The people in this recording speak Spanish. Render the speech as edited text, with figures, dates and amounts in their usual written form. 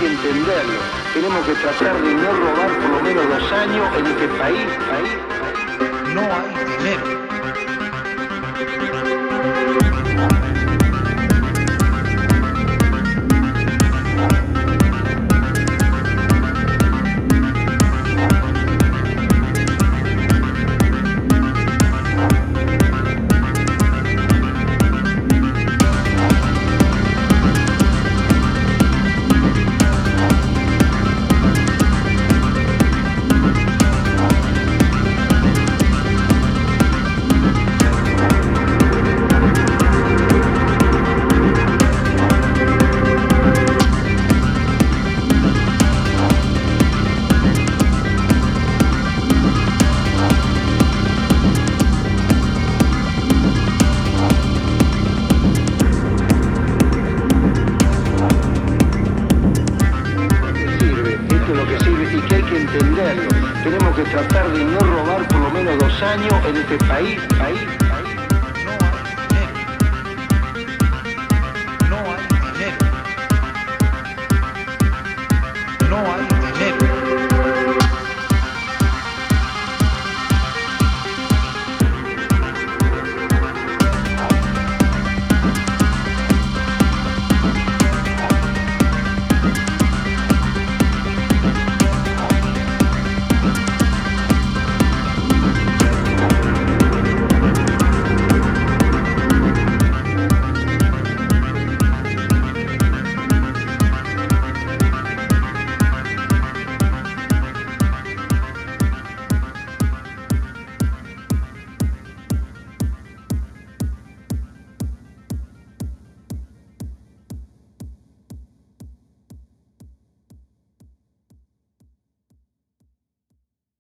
que entenderlo. Tenemos que tratar de no robar por lo menos 2 años en este país. No hay dinero. Entenderlo. Tenemos que tratar de no robar por lo menos 2 años en este país.